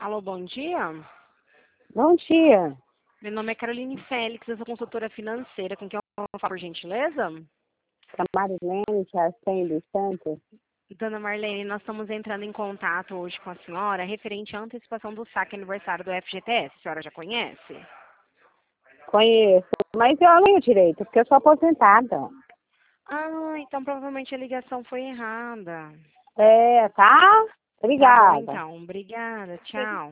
Alô, bom dia. Bom dia. Meu nome é Caroline Félix, eu sou consultora financeira. Com quem eu falo, por gentileza? Marilene, que é a dos Santos. Dona Marlene, nós estamos entrando em contato hoje com a senhora referente à antecipação do saque aniversário do FGTS. A senhora já conhece? Conheço, mas eu não tenho direito, porque eu sou aposentada. Ah, então provavelmente a ligação foi errada. É, tá? Tá bom, Obrigada. então. Obrigada. Tchau.